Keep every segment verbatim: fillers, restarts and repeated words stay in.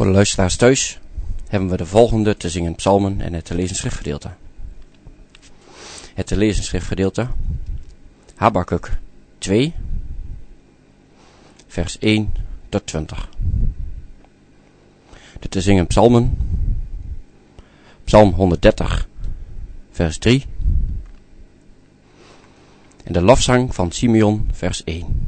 Voor de luisteraars thuis hebben we de volgende te zingen psalmen en het te lezen schriftgedeelte. Het te lezen schriftgedeelte, Habakuk twee, vers één tot twintig. De te zingen psalmen, psalm honderddertig, vers drie. En de lofzang van Simeon, vers één.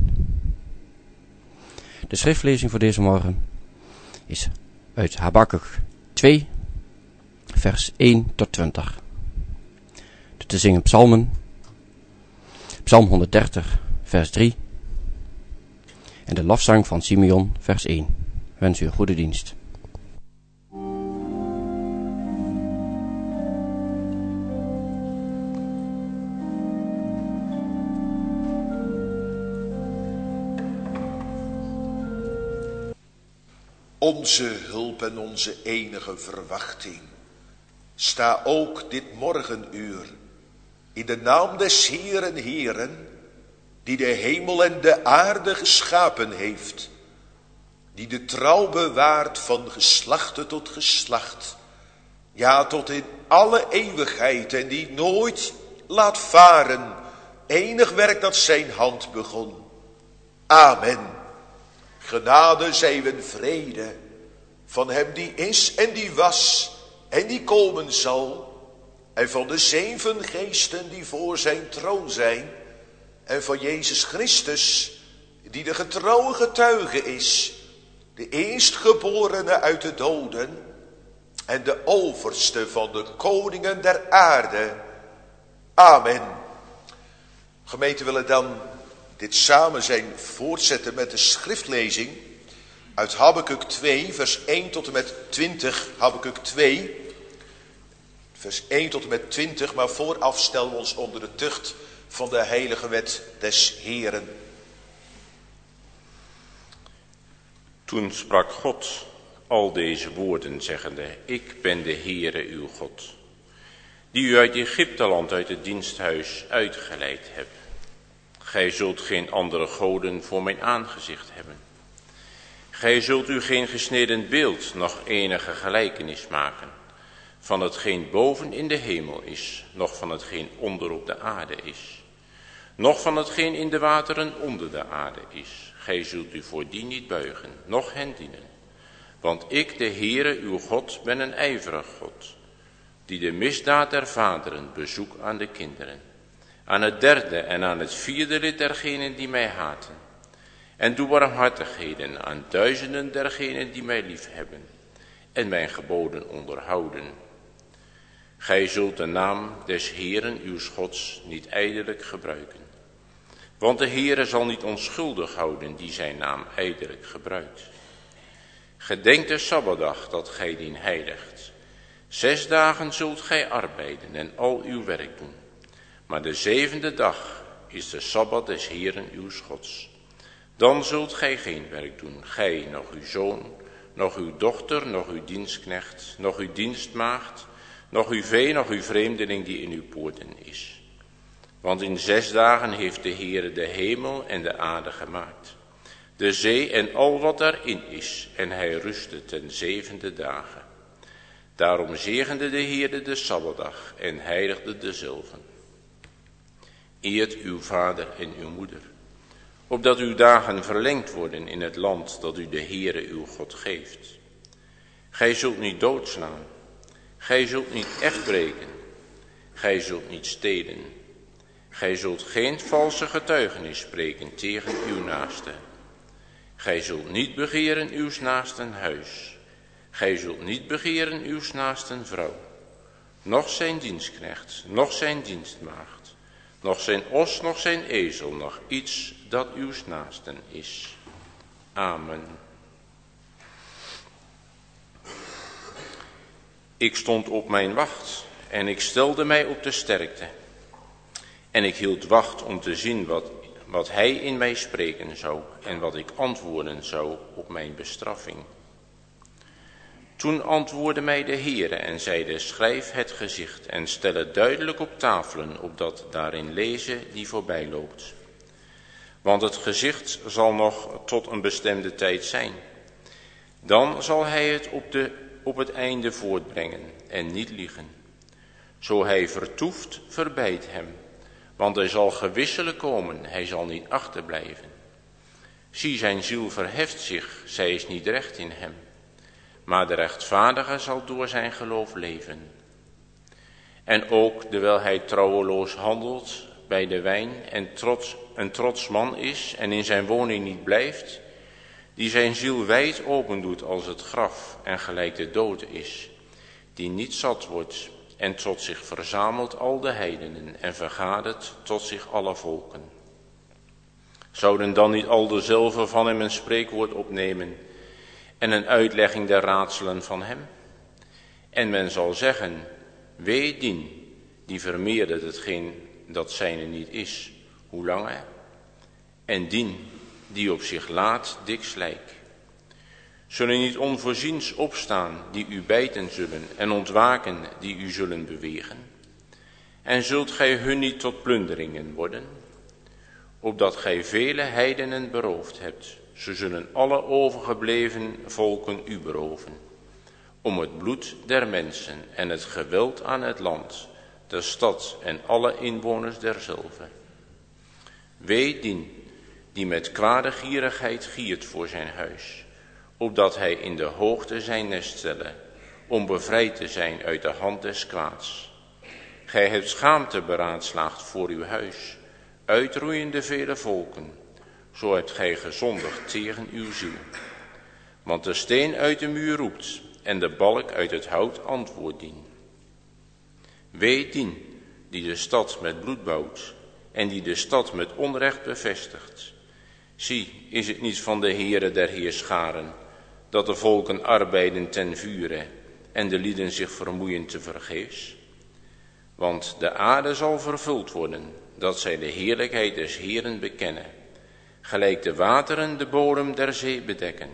De schriftlezing voor deze morgen is uit Habakuk twee, vers één tot twintig. De te zingen psalmen, psalm honderddertig, vers drie. En de lofzang van Simeon, vers één. Wens u een goede dienst. Onze hulp en onze enige verwachting. Sta ook dit morgenuur in de naam des Heeren Heeren, die de hemel en de aarde geschapen heeft, die de trouw bewaart van geslachte tot geslacht, ja tot in alle eeuwigheid, en die nooit laat varen enig werk dat zijn hand begon. Amen. Genade zij en vrede van hem die is en die was en die komen zal, en van de zeven geesten die voor zijn troon zijn, en van Jezus Christus die de getrouwe getuige is, de eerstgeborene uit de doden en de overste van de koningen der aarde. Amen. Gemeente, willen dan dit samen zijn voortzetten met de schriftlezing uit Habakuk twee, vers één tot en met twintig. Habakuk twee, vers één tot en met twintig, maar vooraf stellen we ons onder de tucht van de heilige wet des Heeren. Toen sprak God al deze woorden, zeggende: Ik ben de Heere uw God, die u uit Egypteland, uit het diensthuis uitgeleid heb. Gij zult geen andere goden voor mijn aangezicht hebben. Gij zult u geen gesneden beeld, noch enige gelijkenis maken, van hetgeen boven in de hemel is, noch van hetgeen onder op de aarde is, noch van hetgeen in de wateren onder de aarde is. Gij zult u voor die niet buigen, noch hen dienen. Want ik, de Heere uw God, ben een ijverig God, die de misdaad der vaderen bezoek aan de kinderen, aan het derde en aan het vierde lid dergenen die mij haten, en doe barmhartigheden aan duizenden dergenen die mij liefhebben en mijn geboden onderhouden. Gij zult de naam des Heeren uw Gods niet ijdelijk gebruiken, want de Heere zal niet onschuldig houden die zijn naam ijdelijk gebruikt. Gedenk de Sabbatdag dat gij dien heiligt. Zes dagen zult gij arbeiden en al uw werk doen. Maar de zevende dag is de Sabbat des Heeren uw Gods. Dan zult gij geen werk doen, gij, nog uw zoon, nog uw dochter, nog uw dienstknecht, nog uw dienstmaagd, nog uw vee, nog uw vreemdeling die in uw poorten is. Want in zes dagen heeft de Heere de hemel en de aarde gemaakt, de zee en al wat daarin is, en hij rustte ten zevende dagen. Daarom zegende de Heere de Sabbatdag en heiligde dezelve. Eert uw vader en uw moeder, opdat uw dagen verlengd worden in het land dat u de Heere uw God geeft. Gij zult niet doodslaan, gij zult niet echt breken, gij zult niet stelen, gij zult geen valse getuigenis spreken tegen uw naaste. Gij zult niet begeren uw naasten huis, gij zult niet begeren uw naasten vrouw, noch zijn dienstknecht, noch zijn dienstmaagd, noch zijn os, noch zijn ezel, noch iets dat uw naasten is. Amen. Ik stond op mijn wacht en ik stelde mij op de sterkte. En ik hield wacht om te zien wat, wat hij in mij spreken zou en wat ik antwoorden zou op mijn bestraffing. Toen antwoordde mij de Heere en zeide: schrijf het gezicht en stel het duidelijk op tafelen, opdat daarin lezen die voorbij loopt. Want het gezicht zal nog tot een bestemde tijd zijn. Dan zal hij het op, de, op het einde voortbrengen en niet liegen. Zo hij vertoeft, verbijt hem, want hij zal gewisselijk komen, hij zal niet achterblijven. Zie, zijn ziel verheft zich, zij is niet recht in hem, maar de rechtvaardige zal door zijn geloof leven. En ook, terwijl hij trouweloos handelt bij de wijn en trots, een trots man is en in zijn woning niet blijft, die zijn ziel wijd open doet als het graf en gelijk de dood is, die niet zat wordt en tot zich verzamelt al de heidenen en vergadert tot zich alle volken. Zouden dan niet al dezelve van hem een spreekwoord opnemen en een uitlegging der raadselen van hem? En men zal zeggen, wee dien, die vermeerdert hetgeen dat zijne niet is, hoe langer? En dien, die op zich laat, dik slijk. Zullen niet onvoorziens opstaan, die u bijten zullen, en ontwaken, die u zullen bewegen? En zult gij hun niet tot plunderingen worden? Opdat gij vele heidenen beroofd hebt, ze zullen alle overgebleven volken u beroven. Om het bloed der mensen en het geweld aan het land, de stad en alle inwoners derzelve. Wee dien, die met kwade gierigheid giert voor zijn huis, opdat hij in de hoogte zijn nest stelle, om bevrijd te zijn uit de hand des kwaads. Gij hebt schaamte beraadslaagd voor uw huis, uitroeiende vele volken, zo hebt gij gezondigd tegen uw ziel. Want de steen uit de muur roept, en de balk uit het hout antwoord dien. Wee dien, die de stad met bloed bouwt, en die de stad met onrecht bevestigt. Zie, is het niet van de Heere der Heerscharen, dat de volken arbeiden ten vure, en de lieden zich vermoeien te vergeefs? Want de aarde zal vervuld worden, dat zij de heerlijkheid des Heeren bekennen, gelijk de wateren de bodem der zee bedekken.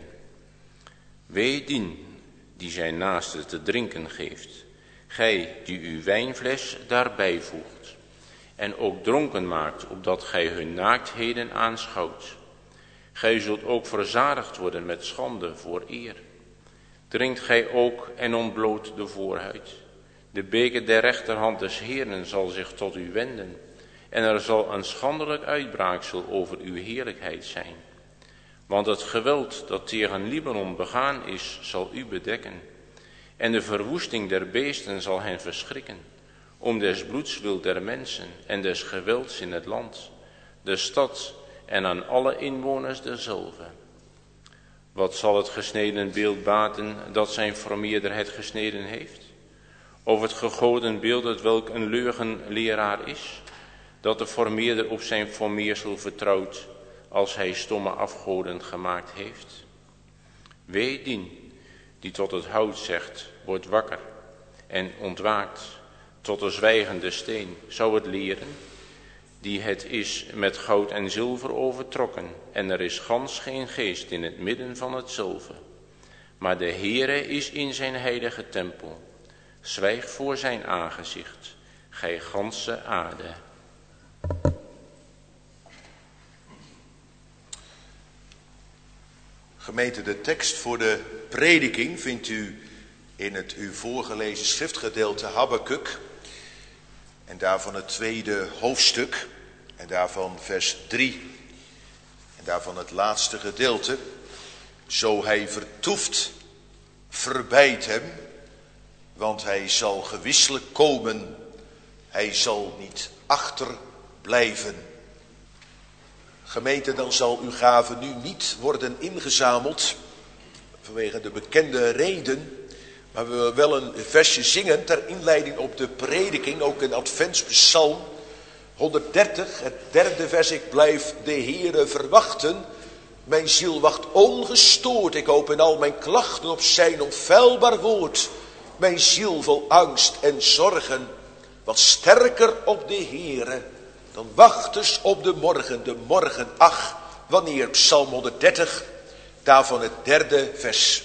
Wee dien, die zijn naaste te drinken geeft, gij die uw wijnfles daarbij voegt, en ook dronken maakt, opdat gij hun naaktheden aanschouwt. Gij zult ook verzadigd worden met schande voor eer. Drinkt gij ook en ontbloot de voorhuid. De beker der rechterhand des Heeren zal zich tot u wenden, en er zal een schandelijk uitbraaksel over uw heerlijkheid zijn. Want het geweld dat tegen Libanon begaan is, zal u bedekken, en de verwoesting der beesten zal hen verschrikken, om des bloeds wil der mensen en des gewelds in het land, de stad en aan alle inwoners derzelve. Wat zal het gesneden beeld baten dat zijn vermeerder het gesneden heeft? Of het gegoten beeld het welk een leugenleraar is, dat de vermeerder op zijn formeersel vertrouwt, als hij stomme afgoden gemaakt heeft? Wee dien, die tot het hout zegt, wordt wakker, en ontwaakt, tot de zwijgende steen, zou het leren, die het is met goud en zilver overtrokken, en er is gans geen geest in het midden van hetzelve. Maar de Heere is in zijn heilige tempel, zwijg voor zijn aangezicht, gij ganse aarde. Gemeente, de tekst voor de prediking vindt u in het u voorgelezen schriftgedeelte Habakuk. En daarvan het tweede hoofdstuk. En daarvan vers drie. En daarvan het laatste gedeelte. Zo hij vertoeft, verbijt hem. Want hij zal gewisselijk komen. Hij zal niet achterblijven. Gemeente, dan zal uw gave nu niet worden ingezameld vanwege de bekende reden, maar we willen wel een versje zingen ter inleiding op de prediking, ook een adventspsalm honderddertig, het derde vers. Ik blijf de Heere verwachten, mijn ziel wacht ongestoord, ik open al mijn klachten op zijn onfeilbaar woord. Mijn ziel vol angst en zorgen, wat sterker op de Heere dan wachters op de morgen, de morgen, ach, wanneer, Psalm honderddertig, daarvan het derde vers.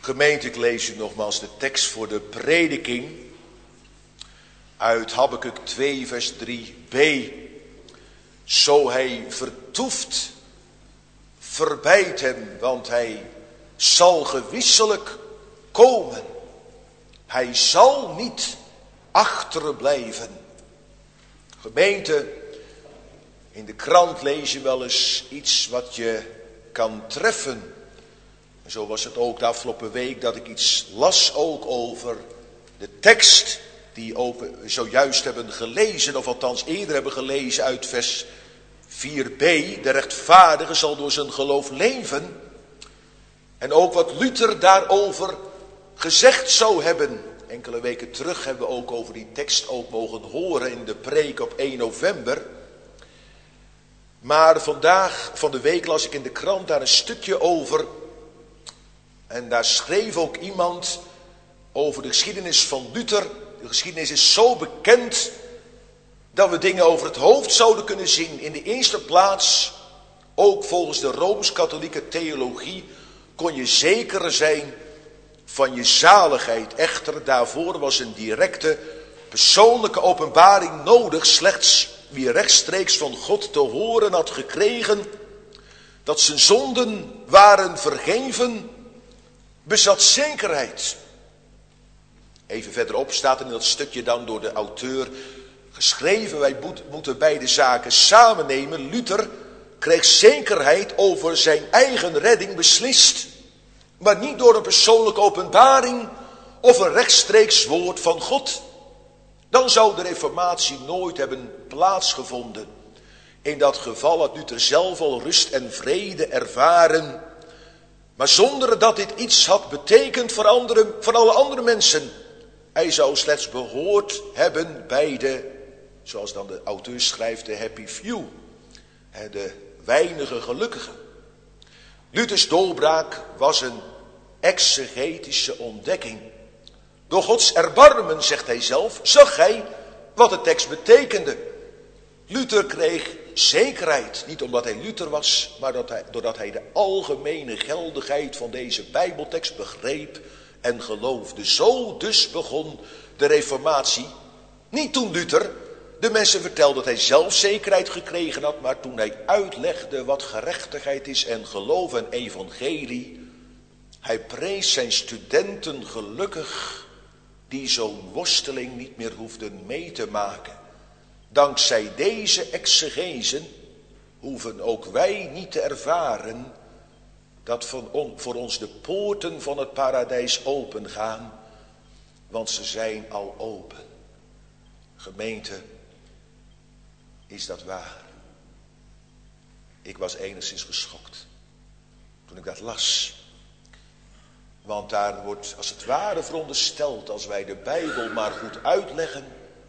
Gemeente, ik lees u nogmaals de tekst voor de prediking uit Habakuk twee vers drie b. Zo hij vertoeft, verbijt hem, want hij zal gewisselijk komen. Hij zal niet achterblijven. Gemeente, in de krant lees je wel eens iets wat je kan treffen. En zo was het ook de afgelopen week dat ik iets las ook over de tekst die we zojuist hebben gelezen, of althans eerder hebben gelezen uit vers vier b. De rechtvaardige zal door zijn geloof leven. En ook wat Luther daarover gezegd zou hebben. Enkele weken terug hebben we ook over die tekst ook mogen horen in de preek op één november. Maar vandaag, van de week, las ik in de krant daar een stukje over. En daar schreef ook iemand over de geschiedenis van Luther. De geschiedenis is zo bekend dat we dingen over het hoofd zouden kunnen zien. In de eerste plaats, ook volgens de Rooms-Katholieke theologie, kon je zeker zijn van je zaligheid. Echter, daarvoor was een directe persoonlijke openbaring nodig. Slechts wie rechtstreeks van God te horen had gekregen dat zijn zonden waren vergeven, bezat zekerheid. Even verderop staat er in dat stukje dan door de auteur geschreven: wij moeten beide zaken samen nemen. Luther kreeg zekerheid over zijn eigen redding beslist, maar niet door een persoonlijke openbaring of een rechtstreeks woord van God. Dan zou de reformatie nooit hebben plaatsgevonden. In dat geval had Luther zelf al rust en vrede ervaren, maar zonder dat dit iets had betekend voor, andere, voor alle andere mensen. Hij zou slechts behoord hebben bij de, zoals dan de auteur schrijft, de happy few, de weinige gelukkigen. Luthers doorbraak was een exegetische ontdekking. Door Gods erbarmen, zegt hij zelf, zag hij wat de tekst betekende. Luther kreeg zekerheid, niet omdat hij Luther was, maar dat hij, doordat hij de algemene geldigheid van deze Bijbeltekst begreep en geloofde. Zo dus begon de reformatie. Niet toen Luther de mensen vertelde dat hij zelf zekerheid gekregen had, maar toen hij uitlegde wat gerechtigheid is en geloof en evangelie. Hij prees zijn studenten gelukkig die zo'n worsteling niet meer hoefden mee te maken. Dankzij deze exegezen hoeven ook wij niet te ervaren dat voor ons de poorten van het paradijs open gaan, want ze zijn al open. Gemeente, is dat waar? Ik was enigszins geschokt toen ik dat las. Want daar wordt als het ware verondersteld, als wij de Bijbel maar goed uitleggen,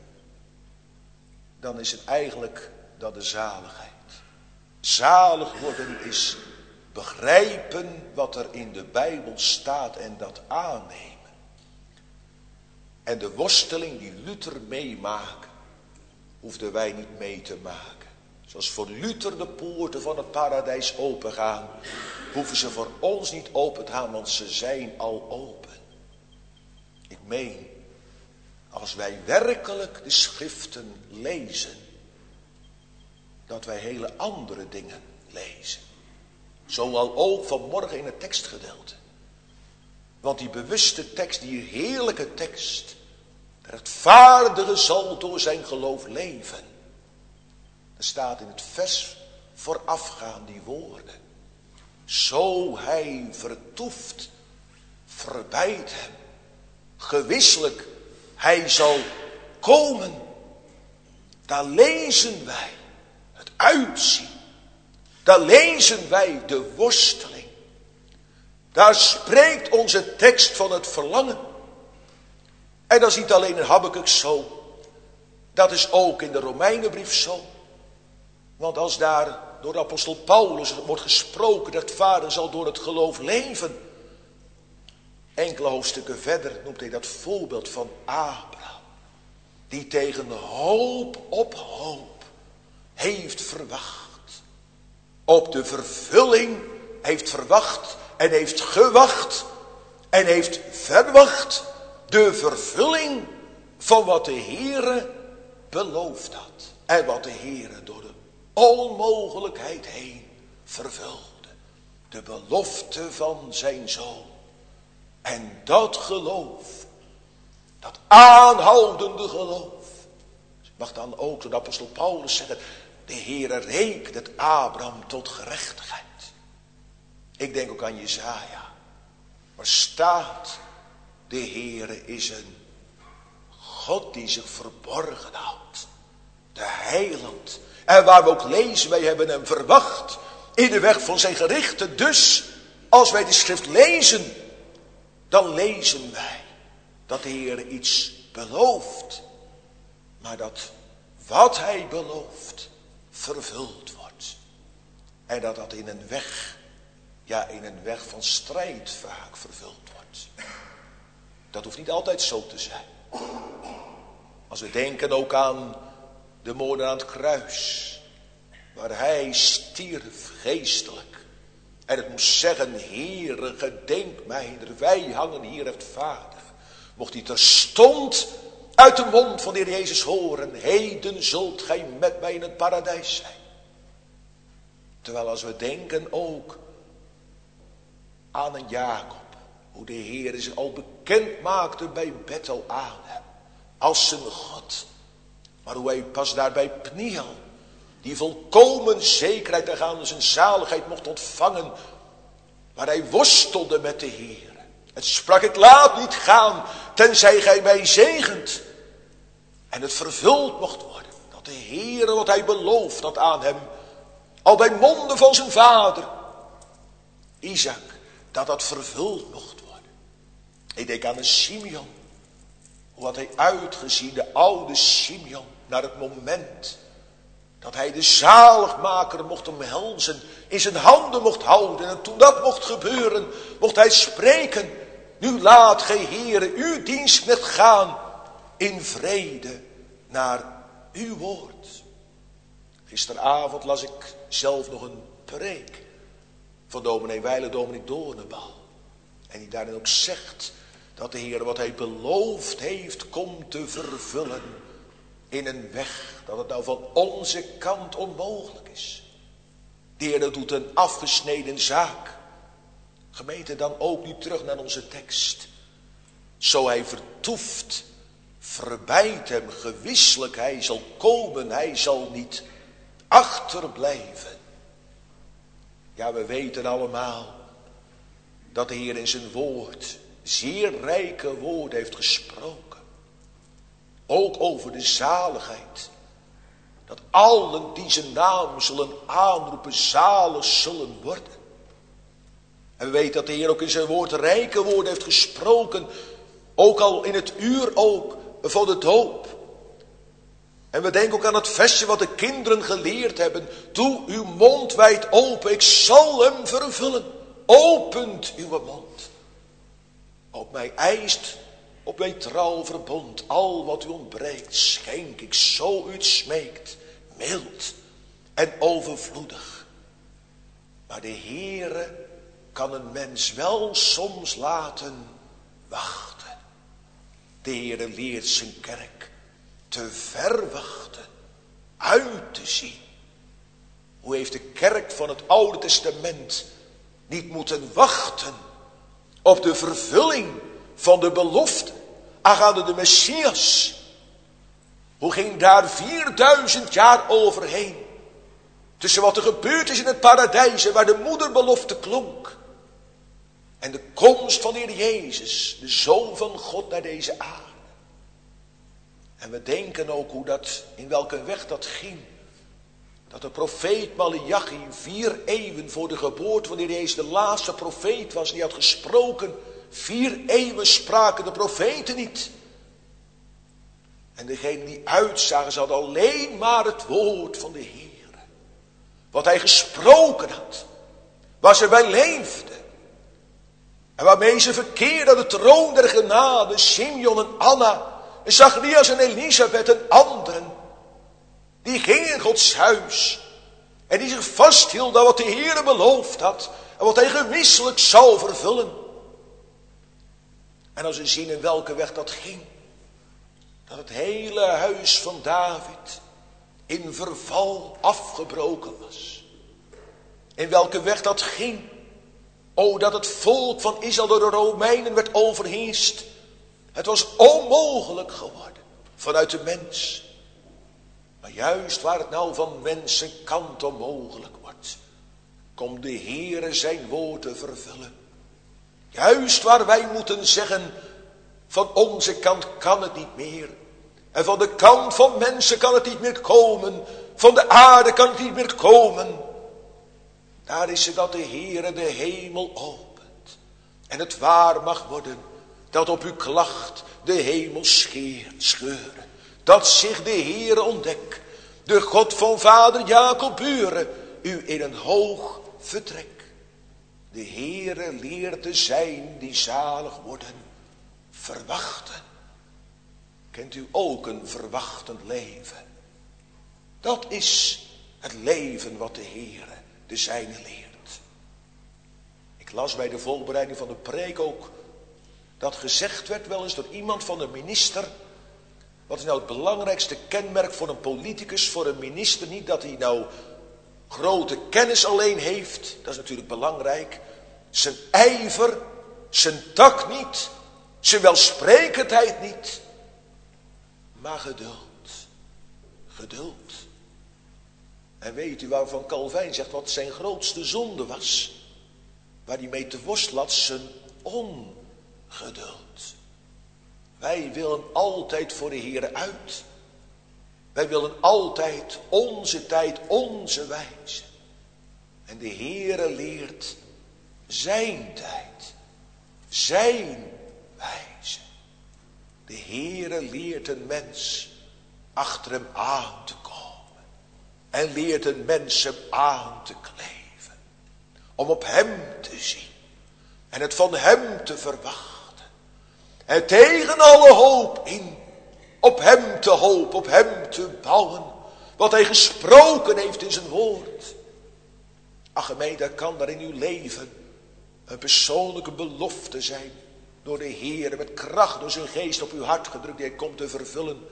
dan is het eigenlijk dat de zaligheid. Zalig worden is begrijpen wat er in de Bijbel staat en dat aannemen. En de worsteling die Luther meemaakte, hoefden wij niet mee te maken. Zoals voor Luther de poorten van het paradijs opengaan, hoeven ze voor ons niet open te gaan, want ze zijn al open. Ik meen, als wij werkelijk de schriften lezen, dat wij hele andere dingen lezen. Zoal ook vanmorgen in het tekstgedeelte. Want die bewuste tekst, die heerlijke tekst, de rechtvaardige zal door zijn geloof leven. Er staat in het vers voorafgaan die woorden. Zo hij vertoeft, verbijt hem. Gewisselijk, hij zal komen. Daar lezen wij het uitzien. Daar lezen wij de worsteling. Daar spreekt onze tekst van het verlangen. En dat is niet alleen in Habakuk zo. Dat is ook in de Romeinenbrief zo. Want als daar door de apostel Paulus wordt gesproken dat vader zal door het geloof leven. Enkele hoofdstukken verder noemt hij dat voorbeeld van Abraham. Die tegen hoop op hoop heeft verwacht. Op de vervulling heeft verwacht en heeft gewacht En heeft verwacht de vervulling van wat de Heere beloofd had. En wat de Heere door de onmogelijkheid heen vervulde. De belofte van zijn zoon. En dat geloof, dat aanhoudende geloof, mag dan ook, zoals de apostel Paulus zeggen, de Heere rekent het Abraham tot gerechtigheid. Ik denk ook aan Jesaja. Maar staat, de Heere is een God die zich verborgen houdt. De heiland. En waar we ook lezen, wij hebben hem verwacht in de weg van zijn gerichten. Dus, als wij de schrift lezen, dan lezen wij dat de Heere iets belooft. Maar dat wat hij belooft, vervuld wordt. En dat dat in een weg, ja in een weg van strijd vaak vervuld wordt. Dat hoeft niet altijd zo te zijn. Als we denken ook aan de moord aan het kruis. Waar hij stierf geestelijk. En het moest zeggen, Heere, gedenk mij, wij hangen hier rechtvaardig. Mocht hij terstond uit de mond van de Heer Jezus horen, heden zult gij met mij in het paradijs zijn. Terwijl als we denken ook aan een Jacob, hoe de Heer zich al bekend maakte bij Bethel-Adam, als zijn God. Maar hoe hij pas daar bij Pniel, die volkomen zekerheid en aan zijn zaligheid mocht ontvangen, waar hij worstelde met de Heer. Het sprak, ik laat niet gaan, tenzij gij mij zegent. En het vervuld mocht worden, dat de Heer wat hij beloofd had aan hem, al bij monden van zijn vader, Isaac, dat dat vervuld mocht worden. Ik denk aan een Simeon. Hoe had hij uitgezien, de oude Simeon, naar het moment dat hij de zaligmaker mocht omhelzen, in zijn handen mocht houden. En toen dat mocht gebeuren, mocht hij spreken, nu laat gij Heere uw dienstknecht gaan in vrede naar uw woord. Gisteravond las ik zelf nog een preek van dominee Wijle, dominee Doornenbal. En die daarin ook zegt dat de Heer wat hij beloofd heeft komt te vervullen in een weg dat het nou van onze kant onmogelijk is. De Heer doet een afgesneden zaak. Gemeente, dan ook nu terug naar onze tekst. Zo hij vertoeft, verbijt hem gewisselijk, hij zal komen, hij zal niet achterblijven. Ja, we weten allemaal dat de Heer in zijn woord zeer rijke woorden heeft gesproken. Ook over de zaligheid. Dat allen die zijn naam zullen aanroepen, zalig zullen worden. En we weten dat de Heer ook in zijn woord rijke woorden heeft gesproken. Ook al in het uur ook van de doop. En we denken ook aan het versje wat de kinderen geleerd hebben. Doe uw mond wijd open, ik zal hem vervullen. Opent uw mond. Op mij eist, op mijn trouw verbond, al wat u ontbreekt, schenk ik zo u het smeekt, mild en overvloedig. Maar de Heere kan een mens wel soms laten wachten. De Heere leert zijn kerk te verwachten, uit te zien. Hoe heeft de kerk van het Oude Testament niet moeten wachten op de vervulling van de belofte aangaande de Messias? Hoe ging daar vierduizend jaar overheen? Tussen wat er gebeurd is in het paradijs en waar de moederbelofte klonk. En de komst van de Heer Jezus, de Zoon van God, naar deze aarde. En we denken ook hoe dat, in welke weg dat ging. Dat de profeet Maleachi vier eeuwen voor de geboorte van de Heer Jezus de laatste profeet was. Die had gesproken. Vier eeuwen spraken de profeten niet. En degenen die uitzagen, ze hadden alleen maar het woord van de Heer. Wat hij gesproken had. Waar ze bij leefden. En waarmee ze verkeerden aan de troon der genade. Simeon en Anna. En Zacharias en Elisabeth en anderen. Die gingen in Gods huis. En die zich vasthielden aan wat de Heer beloofd had. En wat hij gewisselijk zou vervullen. En als we zien in welke weg dat ging. Dat het hele huis van David in verval afgebroken was. In welke weg dat ging. O, dat het volk van Israël door de Romeinen werd overheerst. Het was onmogelijk geworden vanuit de mens. Maar juist waar het nou van mensenkant onmogelijk wordt, komt de Heere zijn woord te vervullen. Juist waar wij moeten zeggen, van onze kant kan het niet meer. En van de kant van mensen kan het niet meer komen. Van de aarde kan het niet meer komen. Daar is het dat de Heere de hemel opent. En het waar mag worden dat op uw klacht de hemel scheert, scheuren. Dat zich de Heere ontdekt. De God van vader Jacob buren. U in een hoog vertrek. De Heere leert te zijn die zalig worden. Verwachten. Kent u ook een verwachtend leven? Dat is het leven wat de Heere de zijne leert. Ik las bij de voorbereiding van de preek ook dat gezegd werd wel eens door iemand van een minister. Wat is nou het belangrijkste kenmerk voor een politicus, voor een minister? Niet dat hij nou grote kennis alleen heeft, dat is natuurlijk belangrijk. Zijn ijver, zijn tact niet, zijn welsprekendheid niet. Maar geduld. Geduld. En weet u waarvan Calvijn zegt wat zijn grootste zonde was? Waar hij mee te worstelen had, zijn ongeduld. Wij willen altijd voor de Heere uit. Wij willen altijd onze tijd, onze wijze. En de Heere leert zijn tijd, zijn wijze. De Heere leert een mens achter hem aan te komen. En leert een mens hem aan te kleven. Om op hem te zien. En het van hem te verwachten. En tegen alle hoop in. Op hem te hopen, op hem te bouwen. Wat hij gesproken heeft in zijn woord. Ach gemeente, kan daar in uw leven een persoonlijke belofte zijn. Door de Heer met kracht door zijn geest op uw hart gedrukt. Die hij komt te vervullen.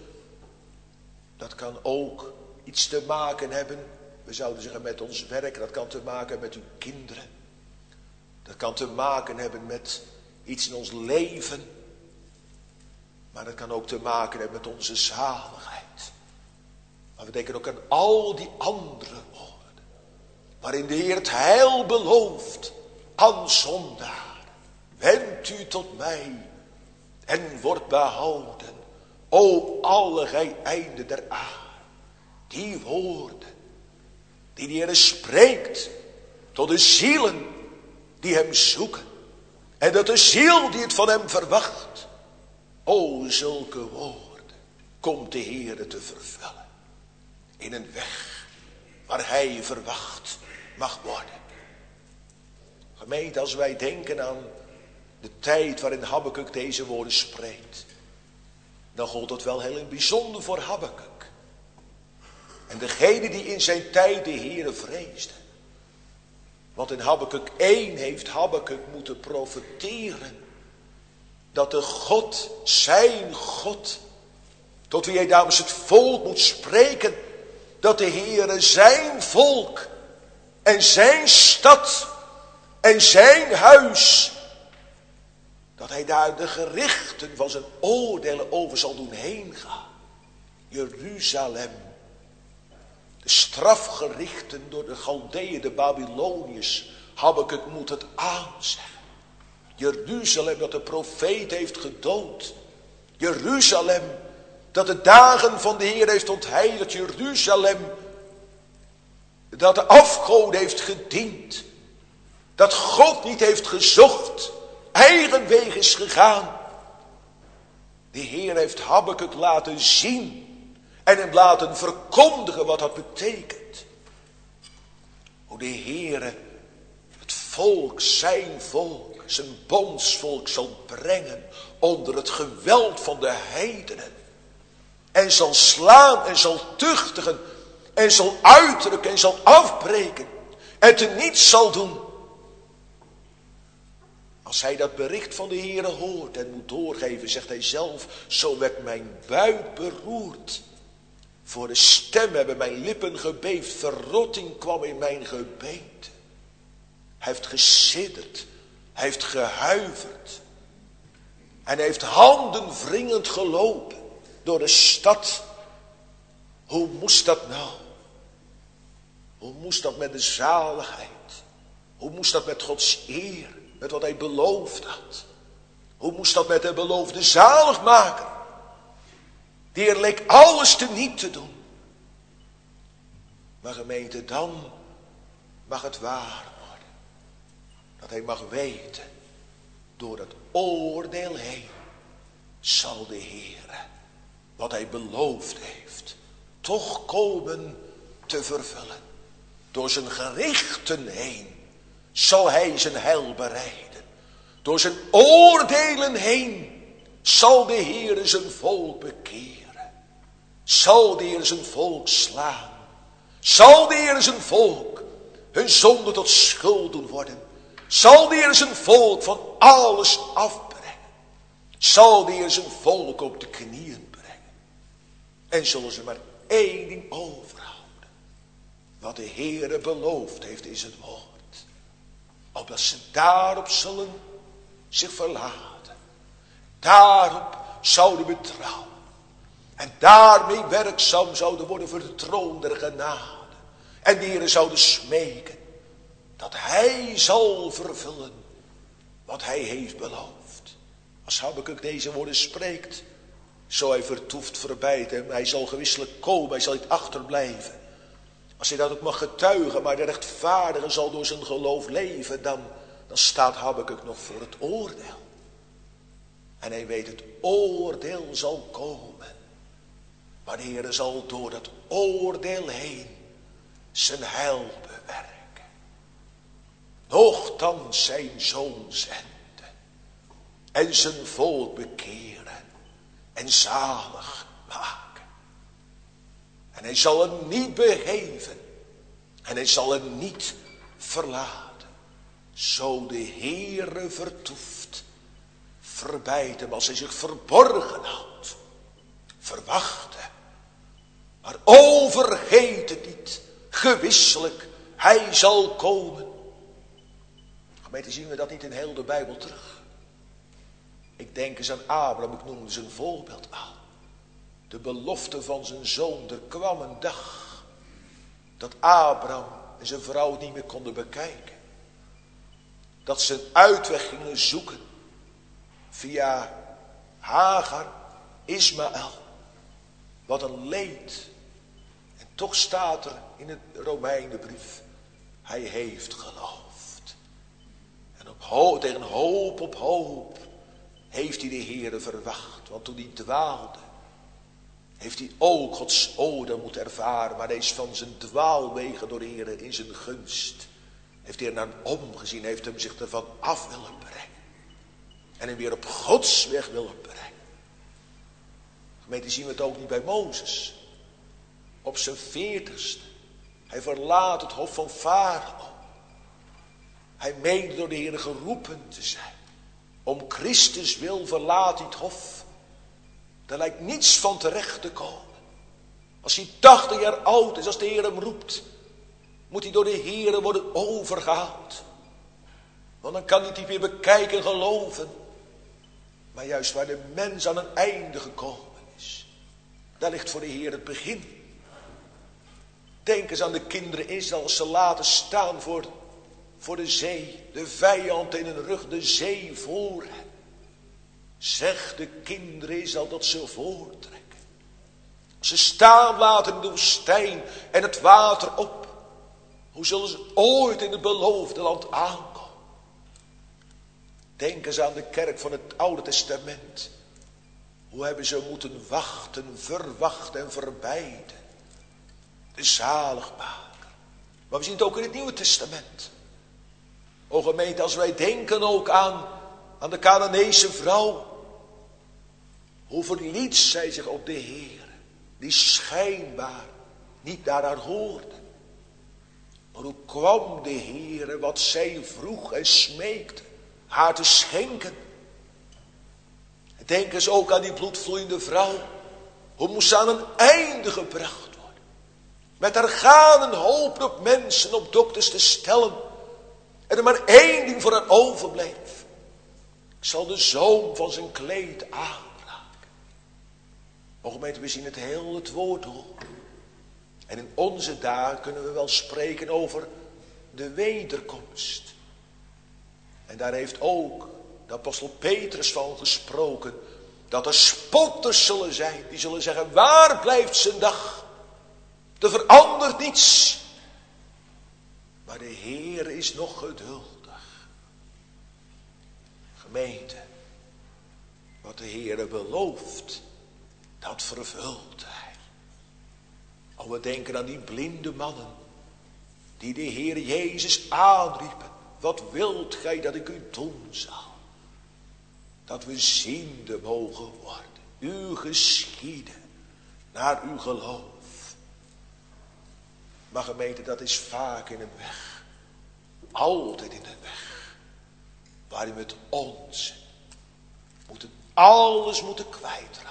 Dat kan ook iets te maken hebben. We zouden zeggen met ons werk. Dat kan te maken hebben met uw kinderen. Dat kan te maken hebben met iets in ons leven. Maar dat kan ook te maken hebben met onze zaligheid. Maar we denken ook aan al die andere woorden. Waarin de Heer het heil belooft aan zondaar. Wend u tot mij en wordt behouden. O alle gij einden der aarde. Die woorden die de Heer spreekt tot de zielen die hem zoeken. En dat de ziel die het van hem verwacht. O zulke woorden komt de Heer te vervullen. In een weg waar hij verwacht mag worden. Gemeente, als wij denken aan de tijd waarin Habakuk deze woorden spreekt. Dan gold dat wel heel bijzonder voor Habakuk. En degene die in zijn tijd de Heere vreesde. Want in Habakuk één heeft Habakuk moeten profeteren. Dat de God, zijn God, tot wie hij namens het volk moet spreken. Dat de Heere zijn volk en zijn stad en zijn huis. Dat hij daar de gerichten van zijn oordelen over zal doen heen gaan. Jeruzalem. De strafgerichten door de Galdeeën, de Babyloniërs. Habakuk moet het aanzeggen. Jeruzalem dat de profeet heeft gedood. Jeruzalem dat de dagen van de Heer heeft ontheiligd. Jeruzalem dat de afgoden heeft gediend. Dat God niet heeft gezocht. Eigen weg is gegaan. De Heer heeft Habakuk laten zien. En hem laten verkondigen wat dat betekent. Hoe de Heere het volk, zijn volk, zijn bondsvolk zal brengen onder het geweld van de heidenen. En zal slaan en zal tuchtigen en zal uitdrukken en zal afbreken. En te niets zal doen. Als hij dat bericht van de Heere hoort en moet doorgeven, zegt hij zelf, zo werd mijn buik beroerd. Voor de stem hebben mijn lippen gebeefd, verrotting kwam in mijn gebeente. Hij heeft gesidderd, hij heeft gehuiverd. En hij heeft handen wringend gelopen door de stad. Hoe moest dat nou? Hoe moest dat met de zaligheid? Hoe moest dat met Gods eer? Met wat hij beloofd had? Hoe moest dat met de beloofde zaligmaker? Die Heer leek alles teniet te doen. Maar gemeente, dan mag het waar worden. Dat hij mag weten, door het oordeel heen zal de Heer wat hij beloofd heeft toch komen te vervullen. Door zijn gerichten heen zal hij zijn heil bereiden. Door zijn oordelen heen zal de Heer zijn volk bekeren. Zal de Heer zijn volk slaan. Zal de Heer zijn volk hun zonde tot schuld doen worden. Zal de Heer zijn volk van alles afbrengen. Zal de Heer zijn volk op de knieën brengen. En zullen ze maar één ding overhouden. Wat de Heere beloofd heeft is het woord. Opdat ze daarop zullen zich verlaten. Daarop zouden betrouwen. En daarmee werkzaam zouden worden voor de troon der genade. En de Heere zouden smeken. Dat hij zal vervullen wat hij heeft beloofd. Als Habakuk deze woorden spreekt. Zo hij vertoeft verbijt hem. Hij zal gewisselijk komen. Hij zal niet achterblijven. Als hij dat ook mag getuigen, maar de rechtvaardige zal door zijn geloof leven, dan, dan staat Habakuk nog voor het oordeel. En hij weet, het oordeel zal komen. Maar de Heer zal door dat oordeel heen zijn heil bewerken. Nochtans zijn zoon zenden en zijn volk bekeren en zalig maken. En hij zal hem niet begeven. En hij zal hem niet verlaten. Zo de Heere vertoeft. Verbijt hem als hij zich verborgen houdt. Verwacht hem. Maar overgeet het niet. Gewisselijk. Hij zal komen. Gemeente, zien we dat niet in heel de Bijbel terug. Ik denk eens aan Abraham. Ik noemde zijn voorbeeld aan. De belofte van zijn zoon. Er kwam een dag dat Abraham en zijn vrouw het niet meer konden bekijken. Dat ze een uitweg gingen zoeken. Via Hagar, Ismaël. Wat een leed. En toch staat er in het Romeinenbrief. Hij heeft geloofd. En op ho- tegen hoop op hoop heeft hij de Heere verwacht. Want toen hij dwaalde. Heeft hij ook Gods oordeel moeten ervaren. Maar hij is van zijn dwaalwegen door de Heer in zijn gunst. Heeft hij er naar hem omgezien. Heeft hem zich ervan af willen brengen. En hem weer op Gods weg willen brengen. Gemeente, zien we het ook niet bij Mozes. Op zijn veertigste. Hij verlaat het hof van Farao. Hij meende door de Heer geroepen te zijn. Om Christus wil verlaat hij het hof. Daar lijkt niets van terecht te komen. Als hij tachtig jaar oud is, als de Heer hem roept, moet hij door de Heer worden overgehaald. Want dan kan hij het niet meer bekijken en geloven. Maar juist waar de mens aan een einde gekomen is, daar ligt voor de Heer het begin. Denk eens aan de kinderen Israël als ze laten staan voor, voor de zee. De vijand in hun rug, de zee voor hen. Zeg de kinderen Israël dat ze voortrekken. Ze staan laten in de woestijn en het water op. Hoe zullen ze ooit in het beloofde land aankomen? Denk eens aan de kerk van het Oude Testament. Hoe hebben ze moeten wachten, verwachten en verbijden. De zaligmaker. Maar we zien het ook in het Nieuwe Testament. O gemeente, als wij denken ook aan, aan de Canaanese vrouw. Hoe verliet zij zich op de Heer. Die schijnbaar niet naar haar hoorde. Maar hoe kwam de Heer wat zij vroeg en smeekte. haar te schenken. Denk eens ook aan die bloedvloeiende vrouw. Hoe moest ze aan een einde gebracht worden? Met haar ganen hoop op mensen, op dokters te stellen. En er maar één ding voor haar overbleef. Ik zal de zoom van zijn kleed aanraken. O gemeente, we zien het heel het woord door. En in onze dagen kunnen we wel spreken over de wederkomst. En daar heeft ook de apostel Petrus van gesproken. Dat er spotters zullen zijn. Die zullen zeggen, waar blijft zijn dag? Er verandert niets. Maar de Heer is nog geduldig. Gemeente. Wat de Heer belooft. Dat vervult hij. Al we denken aan die blinde mannen. Die de Heer Jezus aanriepen. Wat wilt gij dat ik u doen zal? Dat we ziende mogen worden. U geschieden. Naar uw geloof. Maar gemeente, dat is vaak in een weg. Altijd in een weg. Waarin we het onze moeten, alles moeten kwijtraken.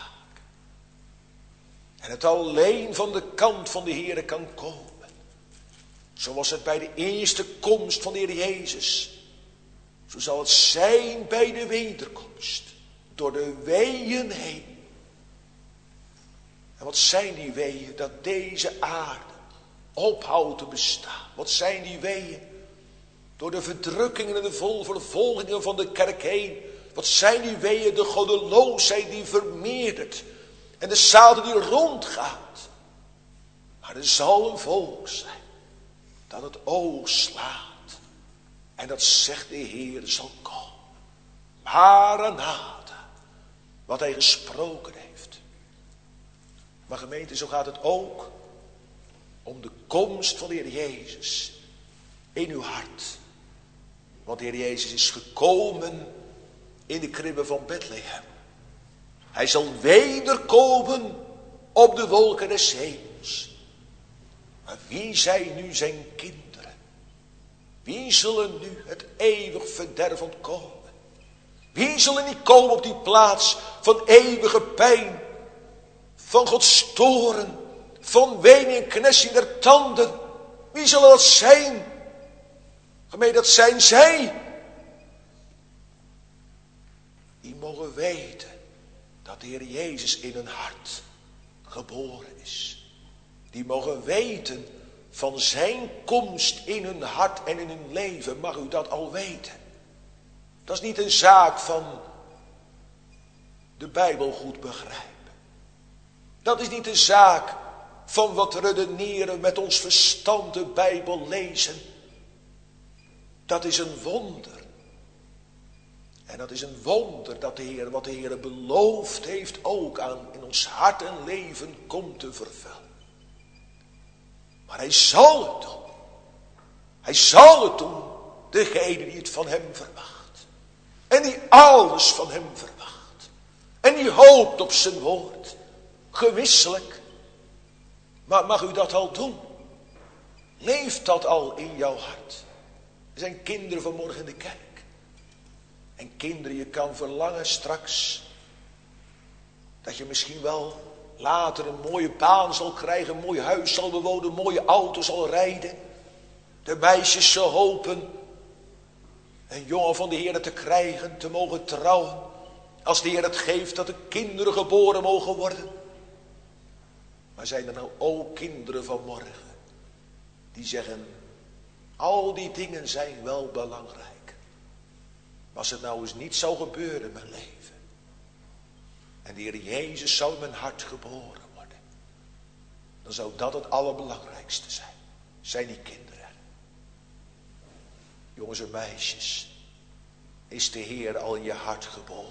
En het alleen van de kant van de Heer kan komen. Zoals het bij de eerste komst van de Heer Jezus. Zo zal het zijn bij de wederkomst. Door de weeën heen. En wat zijn die weeën? Dat deze aarde ophoudt te bestaan. Wat zijn die weeën? Door de verdrukkingen en de volvervolgingen van de kerk heen. Wat zijn die weeën? De goddeloosheid die vermeerdert. En de Satan die rondgaat. Maar er zal een volk zijn. Dat het oog slaat. En dat zegt de Heer zal komen. Maranatha. Wat hij gesproken heeft. Maar gemeente, zo gaat het ook om de komst van de Heer Jezus in uw hart. Want de Heer Jezus is gekomen in de kribbe van Bethlehem. Hij zal wederkomen op de wolken des hemels. Maar wie zijn nu zijn kinderen? Wie zullen nu het eeuwig verderf ontkomen? Wie zullen niet komen op die plaats van eeuwige pijn? Van Gods toorn? Van wenen en knessing der tanden? Wie zullen dat zijn? Gemeente, dat zijn zij. Die mogen weten dat de Heer Jezus in hun hart geboren is. Die mogen weten van zijn komst in hun hart en in hun leven. Mag u dat al weten? Dat is niet een zaak van de Bijbel goed begrijpen. Dat is niet een zaak van wat redeneren met ons verstand de Bijbel lezen. Dat is een wonder. En dat is een wonder dat de Heer, wat de Heer beloofd heeft ook aan in ons hart en leven komt te vervullen. Maar hij zal het doen. Hij zal het doen. Degene die het van hem verwacht. En die alles van hem verwacht. En die hoopt op zijn woord. Gewisselijk. Maar mag u dat al doen? Leeft dat al in jouw hart? Er zijn kinderen vanmorgen in de kerk. En kinderen, je kan verlangen straks. Dat je misschien wel later een mooie baan zal krijgen. Een mooi huis zal bewonen. Een mooie auto zal rijden. De meisjes zullen hopen een jongen van de Heer te krijgen. Te mogen trouwen. Als de Heer het geeft dat er kinderen geboren mogen worden. Maar zijn er nou ook kinderen vanmorgen. Die zeggen. Al die dingen zijn wel belangrijk. Maar als het nou eens niet zou gebeuren in mijn leven. En de Heer Jezus zou in mijn hart geboren worden. Dan zou dat het allerbelangrijkste zijn. Zijn die kinderen. Jongens en meisjes. Is de Heer al in je hart geboren.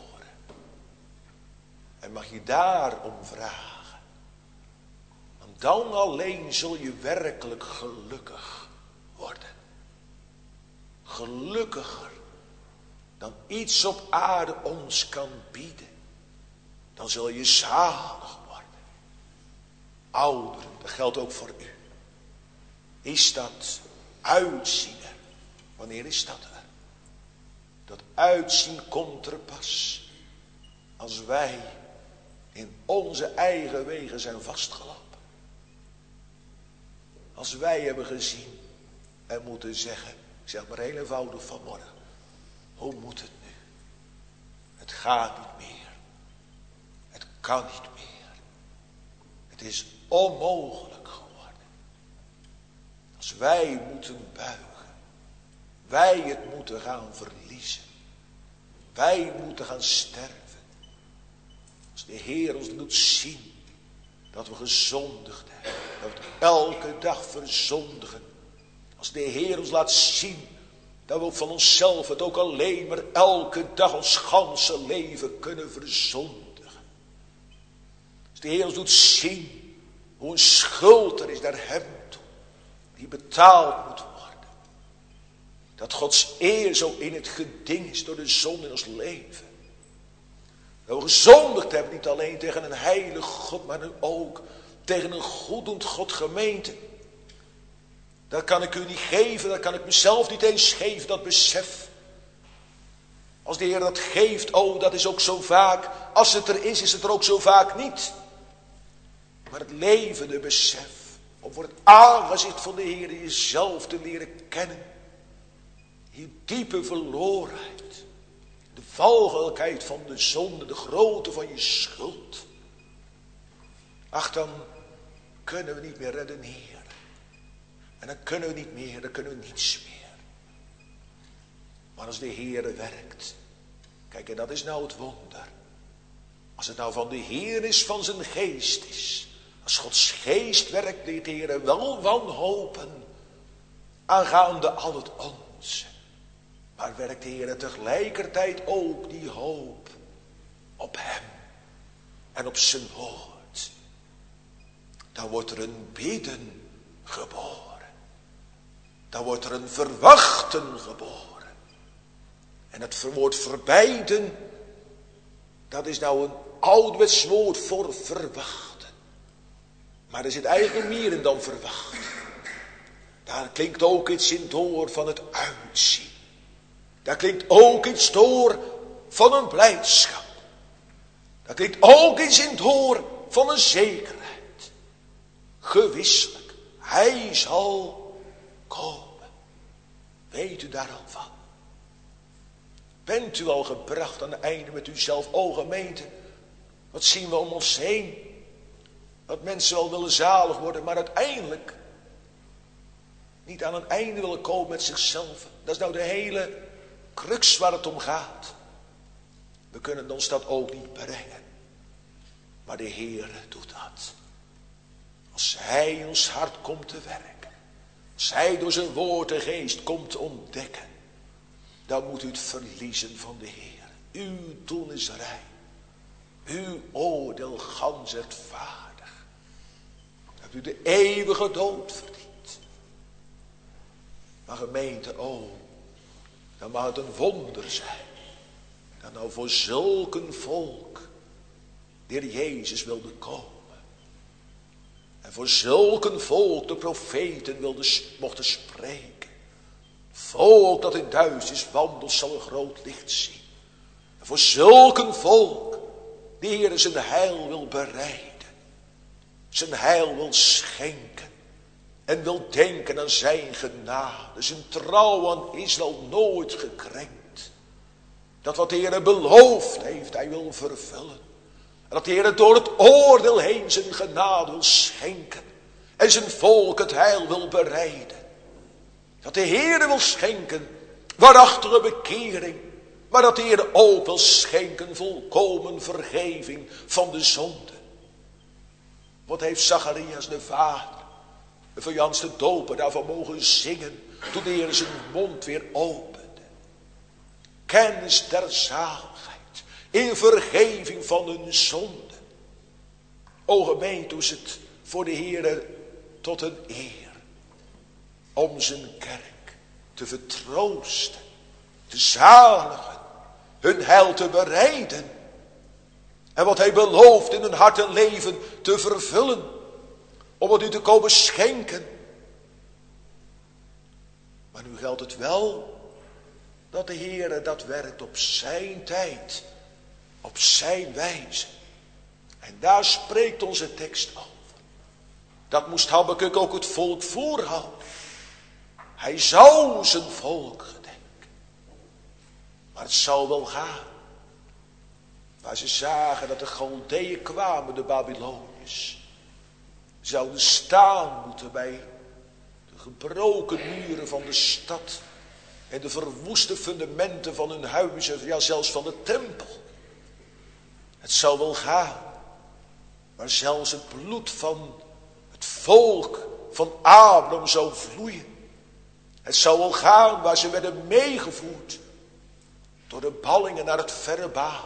En mag je daarom vragen. Want dan alleen zul je werkelijk gelukkig worden. Gelukkiger dan iets op aarde ons kan bieden. Dan zul je zalig worden. Ouderen, dat geldt ook voor u. Is dat uitzien er? Wanneer is dat er? Dat uitzien komt er pas als wij in onze eigen wegen zijn vastgelopen. Als wij hebben gezien en moeten zeggen, ik zeg maar heel eenvoudig vanmorgen, hoe moet het nu? Het gaat niet meer. Het kan niet meer. Het is onmogelijk geworden. Als wij moeten buigen. Wij het moeten gaan verliezen. Wij moeten gaan sterven. Als de Heer ons doet zien dat we gezondigd hebben. Dat we elke dag verzondigen. Als de Heer ons laat zien dat we van onszelf het ook alleen maar elke dag ons ganse leven kunnen verzondigen. Als de Heer ons doet zien hoe een schuld er is naar hem toe. Die betaald moet worden. Dat Gods eer zo in het geding is door de zonde in ons leven. Dat we gezondigd hebben niet alleen tegen een heilige God, maar ook tegen een goeddoend God gemeente. Dat kan ik u niet geven, dat kan ik mezelf niet eens geven, dat besef. Als de Heer dat geeft, oh dat is ook zo vaak. Als het er is, is het er ook zo vaak niet. Maar het levende besef, om voor het aangezicht van de Heer jezelf te leren kennen. Je diepe verlorenheid. De valgelijkheid van de zonde, de grootte van je schuld. Ach, dan kunnen we niet meer redeneren. En dan kunnen we niet meer, dan kunnen we niets meer. Maar als de Heere werkt. Kijk, en dat is nou het wonder. Als het nou van de Heer is, van zijn geest is. Als Gods geest werkt, deed de Heere wel wanhopen. Aangaande al het onze. Maar werkt de Heer tegelijkertijd ook die hoop op hem en op zijn woord. Dan wordt er een bidden geboren. Dan wordt er een verwachten geboren. En het woord verbijden, dat is nou een ouderwets woord voor verwachten. Maar er zit eigenlijk meer in dan verwachten. Daar klinkt ook iets in door van het uitzien. Daar klinkt ook iets door van een blijdschap. Daar klinkt ook iets in door van een zekerheid. Gewisselijk, hij zal komen. Weet u daar al van? Bent u al gebracht aan het einde met uzelf, o gemeente? Wat zien we om ons heen? Dat mensen wel willen zalig worden, maar uiteindelijk niet aan een einde willen komen met zichzelf. Dat is nou de hele crux waar het om gaat. We kunnen ons dat ook niet brengen. Maar de Heer doet dat. Als Hij in ons hart komt te werken. Als Hij door zijn woord en geest komt te ontdekken. Dan moet u het verliezen van de Heer. Uw doen is rein. Uw oordeel gans rechtvaardig. Dat u de eeuwige dood verdient. Maar gemeente, oh. Dan mag het een wonder zijn. Dat nou voor zulk een volk. De Heer Jezus wilde komen. En voor zulk een volk de profeten wilden, mochten spreken. Volk dat in duisternis wandelt zal een groot licht zien. En voor zulk een volk de Heer zijn heil wil bereiden. Zijn heil wil schenken. En wil denken aan zijn genade. Zijn trouw aan Israël nooit gekrenkt. Dat wat de Heer beloofd heeft, hij wil vervullen. En dat de Heer door het oordeel heen zijn genade wil schenken. En zijn volk het heil wil bereiden. Dat de Heer wil schenken waarachtige bekering. Maar dat de Heer ook wil schenken volkomen vergeving van de zonde. Wat heeft Zacharias de vader, van Jans de Doper, daarvan mogen zingen toen de Heer zijn mond weer opende. Kennis der zaligheid, in vergeving van hun zonde. O gemeente, hoe is het voor de Heer tot een eer om zijn kerk te vertroosten, te zaligen, hun heil te bereiden. En wat hij belooft in hun hart en leven te vervullen. Om het u te komen schenken. Maar nu geldt het wel dat de Heere dat werkt op zijn tijd, op zijn wijze. En daar spreekt onze tekst over. Dat moest Habakuk ook het volk voorhouden. Hij zou zijn volk gedenken. Maar het zou wel gaan. Waar ze zagen dat de Galdeeën kwamen, de Babyloniërs. Zouden staan moeten bij de gebroken muren van de stad. En de verwoeste fundamenten van hun huizen, ja zelfs van de tempel. Het zou wel gaan. Maar zelfs het bloed van het volk van Abraham zou vloeien. Het zou wel gaan waar ze werden meegevoerd door de ballingen naar het verre Babel.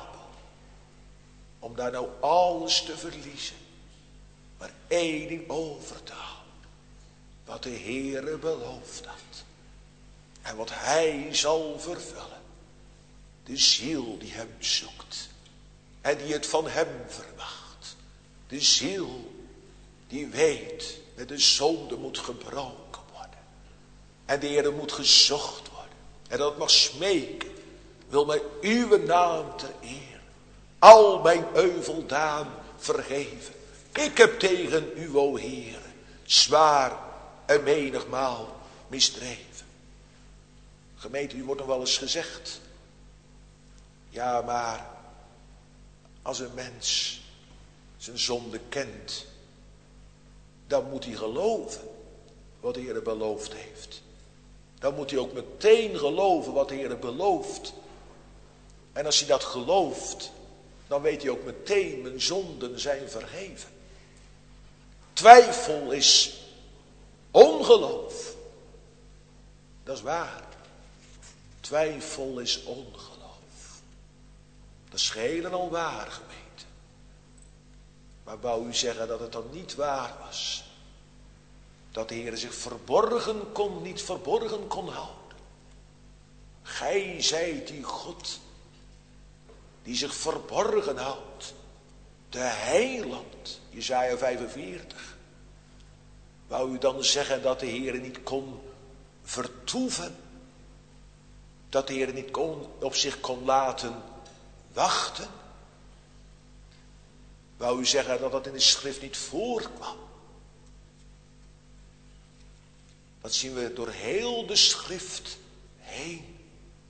Om daar nou alles te verliezen. Maar één ding over te houden. Wat de Heere beloofd had. En wat hij zal vervullen. De ziel die hem zoekt. En die het van hem verwacht. De ziel die weet dat de zonde moet gebroken worden. En de Heere moet gezocht worden. En dat mag smeken. Wil mij uw naam ter eer. Al mijn euveldaan vergeven. Ik heb tegen u, o Heere, zwaar en menigmaal misdreven. Gemeente, u wordt nog wel eens gezegd. Ja, maar als een mens zijn zonde kent, dan moet hij geloven wat de Heere beloofd heeft. Dan moet hij ook meteen geloven wat de Heere belooft. En als hij dat gelooft, dan weet hij ook meteen, mijn zonden zijn vergeven. Twijfel is ongeloof. Dat is waar. Twijfel is ongeloof. Dat is geheel en al waar, gemeente. Maar wou u zeggen dat het dan niet waar was? Dat de Heer zich verborgen kon, niet verborgen kon houden. Gij zijt die God die zich verborgen houdt. De heiland, Jesaja vijfenveertig. Wou u dan zeggen dat de Heer niet kon vertoeven? Dat de Heer niet kon, op zich kon laten wachten? Wou u zeggen dat dat in de schrift niet voorkwam? Dat zien we door heel de schrift heen.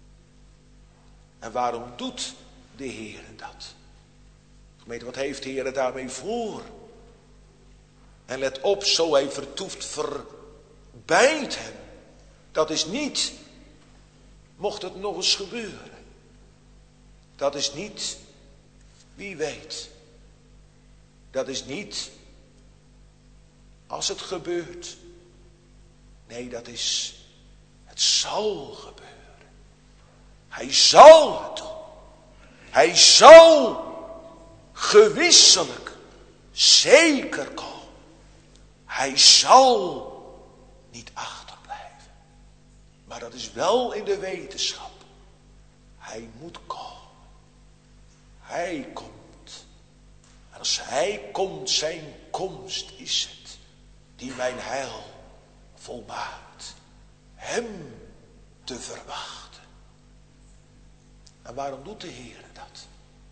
En waarom doet de Heer dat? Gemeente, wat heeft de Heer daarmee voor? En let op, zo hij vertoeft, verbijt hem. Dat is niet, mocht het nog eens gebeuren. Dat is niet, wie weet. Dat is niet, als het gebeurt. Nee, dat is, het zal gebeuren. Hij zal het doen. Hij zal gewisselijk zeker komen. Hij zal niet achterblijven. Maar dat is wel in de wetenschap. Hij moet komen. Hij komt. En als hij komt, zijn komst is het die mijn heil volmaakt. Hem te verwachten. En waarom doet de Heer dat?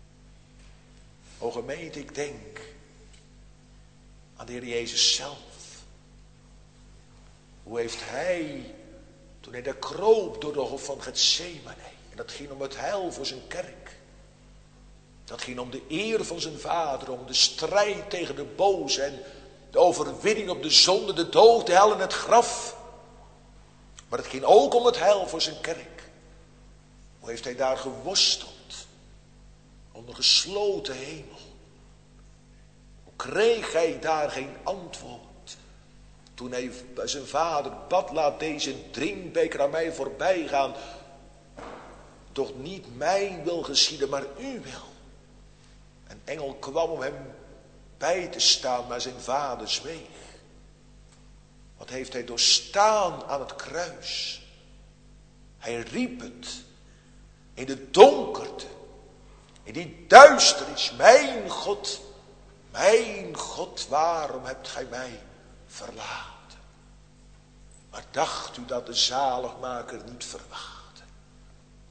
O gemeente, ik denk aan de Heer Jezus zelf. Hoe heeft hij, toen hij daar kroop door de hof van Getsemane, en dat ging om het heil voor zijn kerk. Dat ging om de eer van zijn vader, om de strijd tegen de boze en de overwinning op de zonde, de dood, de hel en het graf. Maar het ging ook om het heil voor zijn kerk. Hoe heeft hij daar geworsteld? Onder gesloten hemel. Hoe kreeg hij daar geen antwoord? Toen hij bij zijn vader bad, laat deze drinkbeker aan mij voorbij gaan. Doch niet mijn wil geschieden, maar uw wil. Een engel kwam om hem bij te staan, maar zijn vader zweeg. Wat heeft hij doorstaan aan het kruis? Hij riep het in de donkerte, in die duisternis. Mijn God, mijn God, waarom hebt gij mij verlaten? Maar dacht u dat de zaligmaker niet verwachtte?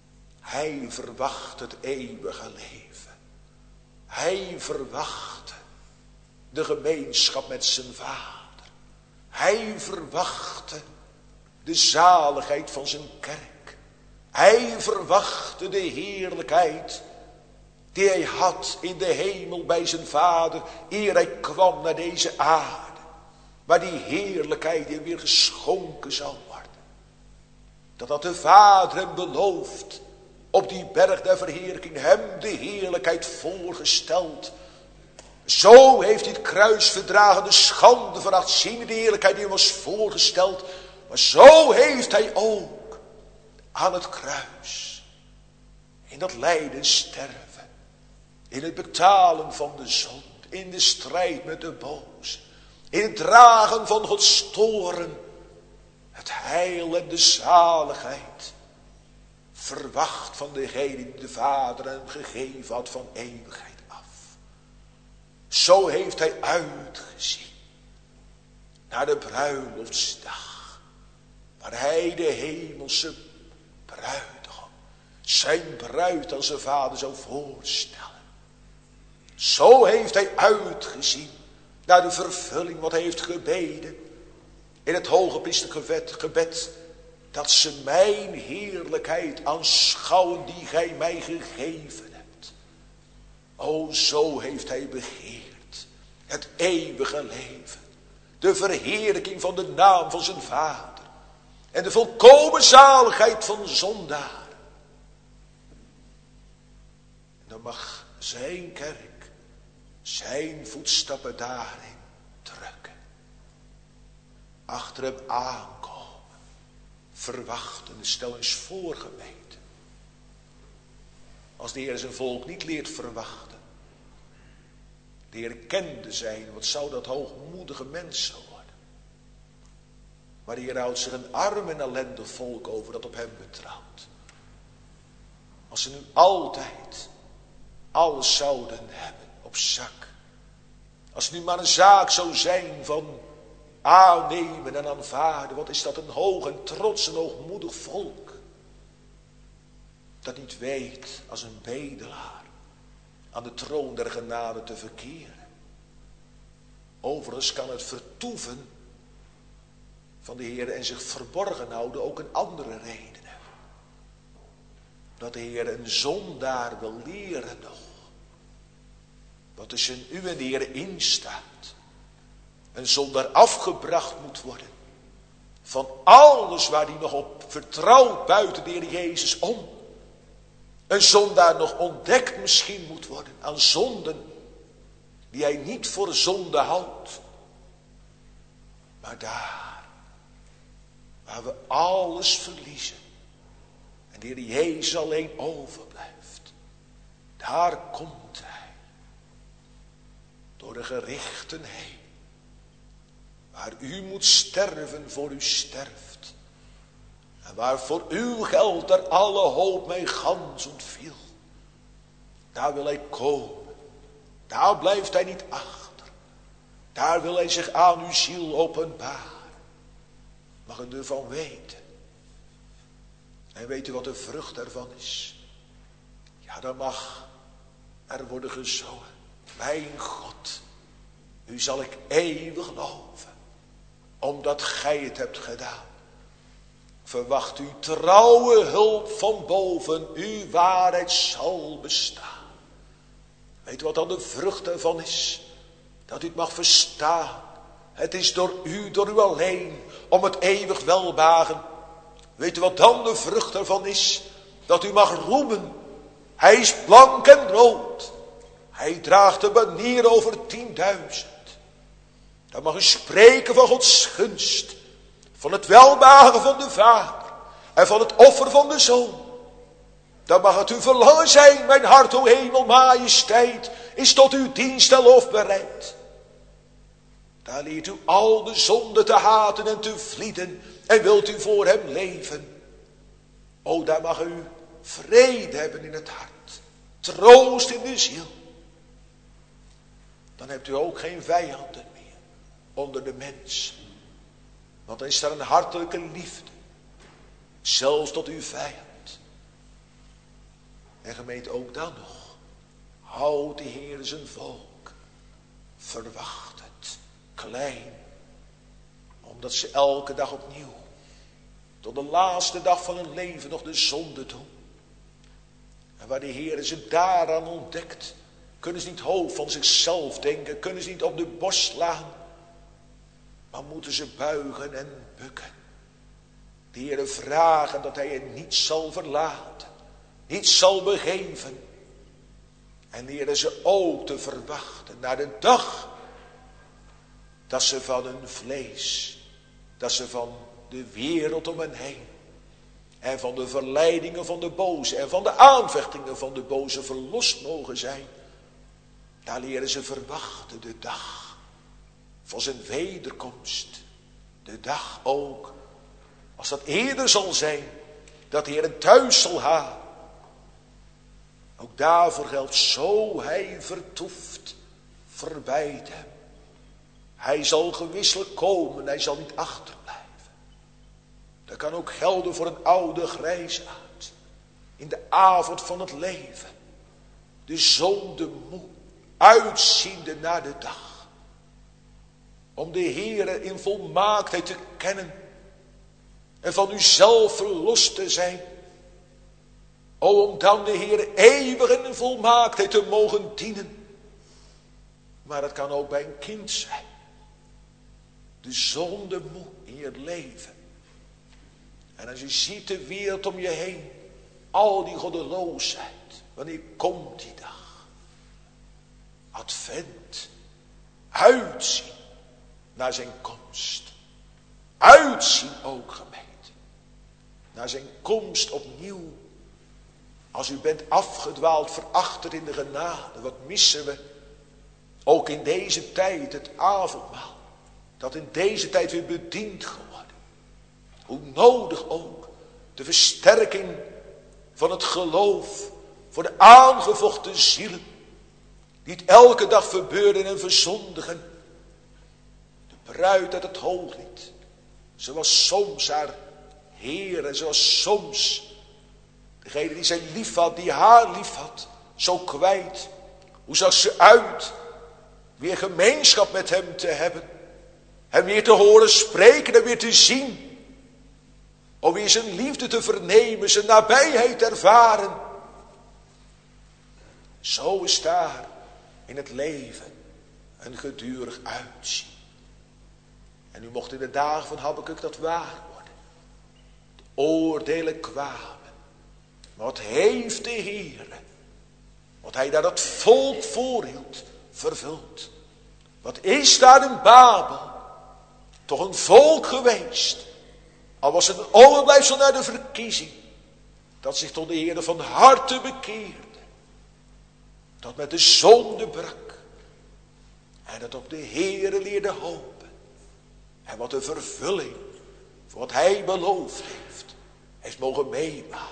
Hij verwacht het eeuwige leven. Hij verwacht de gemeenschap met zijn Vader. Hij verwachtte de zaligheid van zijn kerk. Hij verwachtte de heerlijkheid die hij had in de hemel bij zijn Vader, eer hij kwam naar deze aarde. Maar die heerlijkheid die weer geschonken zal worden. Dat had de Vader hem beloofd. Op die berg der verheerlijking hem de heerlijkheid voorgesteld. Zo heeft hij het kruis verdragen, de schande veracht, zien de heerlijkheid die hem was voorgesteld. Maar zo heeft hij ook aan het kruis, in dat lijden sterven, in het betalen van de zonde, in de strijd met de boze, in het dragen van Gods toorn, het heil en de zaligheid verwacht van degene die de Vader hem gegeven had van eeuwigheid af. Zo heeft hij uitgezien naar de bruiloftsdag, waar hij de hemelse bruidegom, zijn bruid als zijn Vader zou voorstellen. Zo heeft hij uitgezien naar de vervulling wat hij heeft gebeden in het hoge priesterlijk gebed, dat ze mijn heerlijkheid aanschouwen die gij mij gegeven hebt. O, zo heeft hij begeerd het eeuwige leven, de verheerlijking van de naam van zijn Vader en de volkomen zaligheid van zondaar. En dan mag zijn kerk zijn voetstappen daarin drukken, achter hem aankomen, verwachten. Stel eens voor, gemeente, als de Heer zijn volk niet leert verwachten, de Heer kende zijn, wat zou dat hoogmoedige mensen worden. Maar de Heer houdt zich een arm en ellendig volk over dat op hem betrouwt. Als ze nu altijd alles zouden hebben op zak, als het nu maar een zaak zou zijn van aannemen en aanvaarden, wat is dat een hoog en trots en hoogmoedig volk, dat niet weet als een bedelaar aan de troon der genade te verkeren. Overigens kan het vertoeven van de Heer en zich verborgen houden ook een andere reden hebben. Dat de Heer een zondaar wil leren nog, wat tussen u en de Heer instaat. Een zondaar afgebracht moet worden van alles waar hij nog op vertrouwt buiten de Heer Jezus om. Een zondaar nog ontdekt misschien moet worden aan zonden die hij niet voor zonde houdt. Maar daar waar we alles verliezen en de Heer Jezus alleen overblijft, daar komt hij door de gerichten heen. Waar u moet sterven voor u sterft. En waar voor uw geld er alle hoop mij gans ontviel. Daar wil hij komen. Daar blijft hij niet achter. Daar wil hij zich aan uw ziel openbaren. Mag u ervan weten. En weet u wat de vrucht ervan is? Ja, dan mag er worden gezongen. Mijn God, u zal ik eeuwig loven, omdat gij het hebt gedaan. Verwacht uw trouwe hulp van boven, uw waarheid zal bestaan. Weet u wat dan de vrucht ervan is? Dat u het mag verstaan. Het is door u, door u alleen, om het eeuwig welbehagen. Weet u wat dan de vrucht ervan is? Dat u mag roemen. Hij is blank en rood. Hij draagt de banier over tienduizend. Dan mag u spreken van Gods gunst, van het welbehagen van de Vader en van het offer van de Zoon. Dan mag het uw verlangen zijn, mijn hart, o hemel, majesteit, is tot uw dienst en lof bereid. Daar leert u al de zonde te haten en te vlieden en wilt u voor hem leven. O, daar mag u vrede hebben in het hart, troost in de ziel. Dan hebt u ook geen vijanden meer onder de mensen. Want dan is er een hartelijke liefde, zelfs tot uw vijand. En gemeente, ook dan nog houdt de Heer zijn volk. Verwacht het. Klein. Omdat ze elke dag opnieuw. Tot de laatste dag van hun leven nog de zonde doen. En waar de Heer ze daaraan ontdekt. Kunnen ze niet hoog van zichzelf denken. Kunnen ze niet op de borst slaan. Maar moeten ze buigen en bukken. De Heer vragen dat hij hen niet zal verlaten. Niet zal begeven. En de Heer ze ook te verwachten. Naar de dag. Dat ze van hun vlees. Dat ze van de wereld om hen heen. En van de verleidingen van de boze. En van de aanvechtingen van de boze verlost mogen zijn. Daar leren ze verwachten de dag. Van zijn wederkomst. De dag ook. Als dat eerder zal zijn. Dat de Heer een thuis zal halen. Ook daarvoor geldt, zo hij vertoeft, verbijt hem. Hij zal gewisselijk komen, hij zal niet achterblijven. Dat kan ook gelden voor een oude grijsaard. In de avond van het leven. De zonde moe, uitziende naar de dag. Om de Heere in volmaaktheid te kennen. En van uzelf verlost te zijn. O, om dan de Heer eeuwig in volmaaktheid te mogen dienen. Maar het kan ook bij een kind zijn. De zonde moe in je leven. En als je ziet de wereld om je heen. Al die goddeloosheid. Wanneer komt die dag? Advent. Uitzien naar zijn komst. Uitzien ook, gemeente. Naar zijn komst opnieuw. Als u bent afgedwaald, verachterd in de genade. Wat missen we? Ook in deze tijd het avondmaal. Dat in deze tijd weer bediend geworden. Hoe nodig ook. De versterking van het geloof. Voor de aangevochten zielen. Die het elke dag verbeuren en verzondigen. De bruid uit het hooglied. Zoals soms haar Heer en zoals soms degene die zij lief had, die haar lief had, zo kwijt. Hoe zag ze uit? Weer gemeenschap met hem te hebben. Hem weer te horen spreken en weer te zien. Om weer zijn liefde te vernemen, zijn nabijheid te ervaren. Zo is daar in het leven een gedurig uitzien. En u mocht in de dagen van Habakuk dat waar worden. De oordelen kwamen. Maar wat heeft de Heer, wat hij daar dat volk voorhield, vervuld. Wat is daar in Babel toch een volk geweest. Al was het een overblijfsel naar de verkiezing. Dat zich tot de Heer van harte bekeerde. Dat met de zonde brak. En dat op de Heer leerde hopen. En wat de vervulling voor wat hij beloofd heeft, heeft mogen meemaken.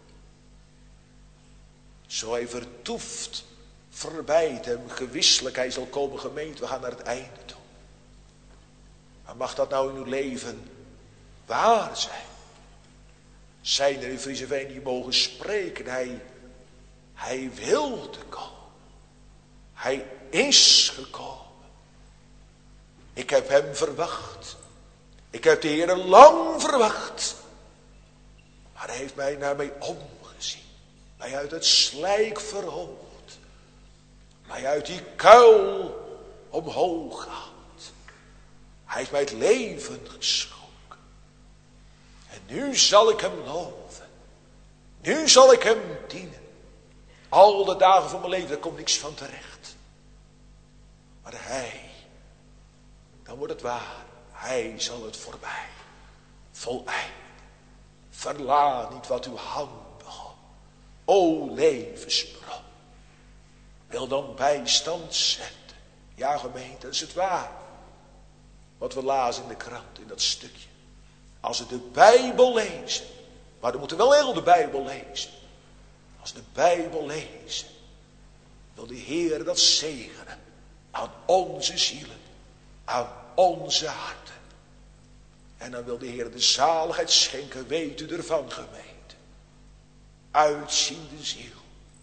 Zo hij vertoeft, verbijt hem, gewisselijk hij zal komen, gemeente, we gaan naar het einde toe. Maar mag dat nou in uw leven waar zijn? Zijn er in Frieseveen die mogen spreken, hij, hij wilde komen. Hij is gekomen. Ik heb hem verwacht. Ik heb de Heer lang verwacht. Maar hij heeft mij naar mij omgezien. Mij uit het slijk verhoogd. Mij uit die kuil omhoog gehaald. Hij heeft mij het leven geschonken. En nu zal ik hem loven. Nu zal ik hem dienen. Al de dagen van mijn leven, daar komt niks van terecht. Maar hij, dan wordt het waar. Hij zal het voorbij. Voleinden. Verlaat niet wat uw hand begon. O levensbron. Wil dan bijstand zetten. Ja gemeente, dat is het waar. Wat we lazen in de krant, in dat stukje. Als we de Bijbel lezen. Maar we moeten wel heel de Bijbel lezen. Als we de Bijbel lezen. Wil de Heer dat zegenen. Aan onze zielen. Aan onze harten. En dan wil de Heer de zaligheid schenken. Weet u ervan, gemeente. Uitziende ziel.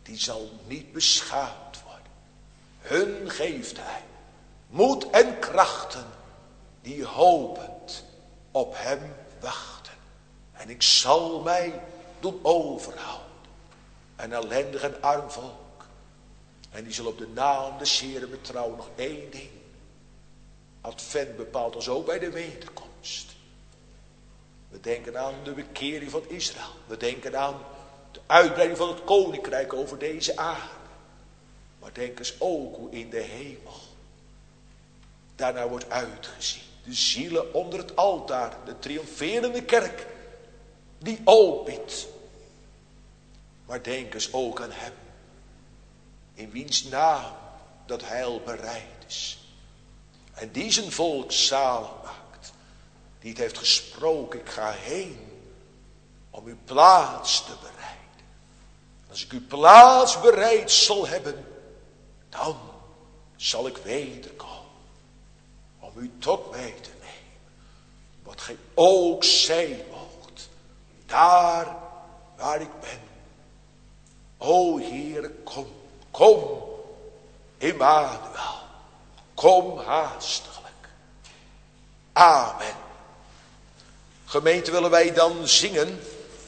die zal niet beschaamd worden. Hun geeft hij moed en krachten die hopend op hem wachten. En ik zal mij doen overhouden. Een ellendig en arm volk. En die zal op de naam des Heeren betrouwen. Nog één ding. Advent bepaalt ons ook bij de wederkomst. We denken aan de bekering van Israël. We denken aan de uitbreiding van het koninkrijk over deze aarde. Maar denk eens ook hoe in de hemel daarnaar wordt uitgezien. De zielen onder het altaar. De triomferende kerk. Die opbiedt. Maar denk eens ook aan hem. In wiens naam dat heil bereid is. En die zijn volk zalig maakt. Die het heeft gesproken. Ik ga heen. Om uw plaats te bereiden. Als ik uw plaats bereid zal hebben. Dan zal ik wederkomen. Om u tot mij te nemen. Wat gij ook zijn moogt. Daar waar ik ben. O Heere, kom. Kom. Immanuel. Kom haastiglijk. Amen. Gemeente, willen wij dan zingen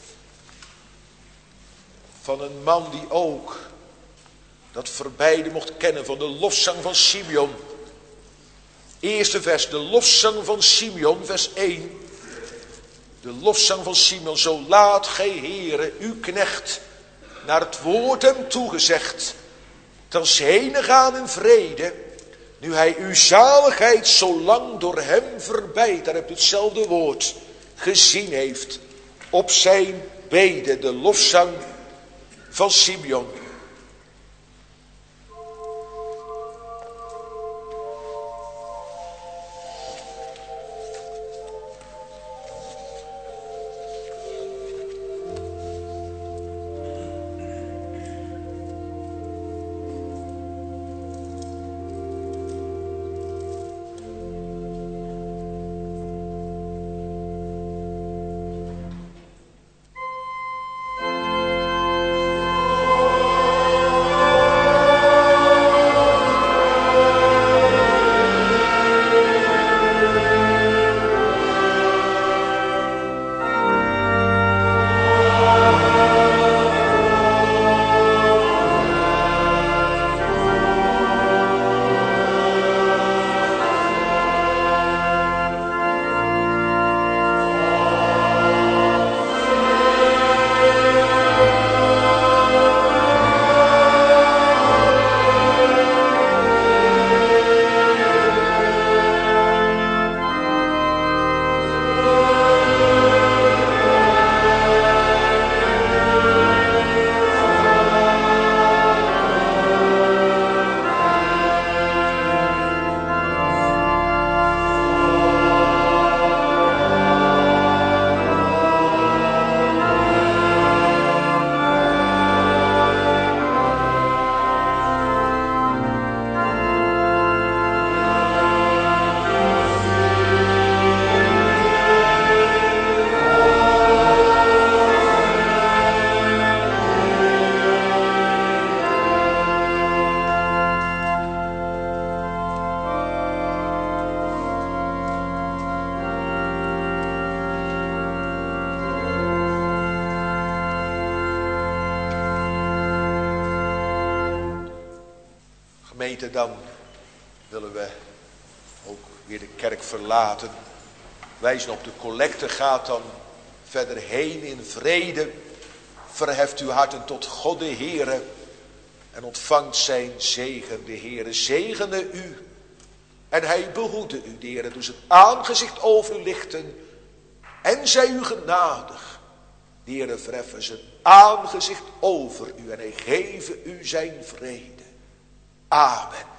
van een man die ook dat verbijde mocht kennen van de lofzang van Simeon. Eerste vers, de lofzang van Simeon, vers één. De lofzang van Simeon, zo laat gij Heere, uw knecht, naar het woord hem toegezegd, tans heen gaan in vrede, nu hij uw zaligheid zo lang door hem verbijt, daar hebt u hetzelfde woord, gezien heeft, op zijn bede, de lofzang van Simeon. Dan willen we ook weer de kerk verlaten. Wijzen op de collecte. Gaat dan verder heen in vrede. Verheft uw harten tot God de Heere. En ontvangt zijn zegen. De Heere zegene u. En hij behoede u. De Heere doet zijn aangezicht over u lichten. En zij u genadig. De Heere verheffen zijn aangezicht over u. En hij geven u zijn vrede. Amen.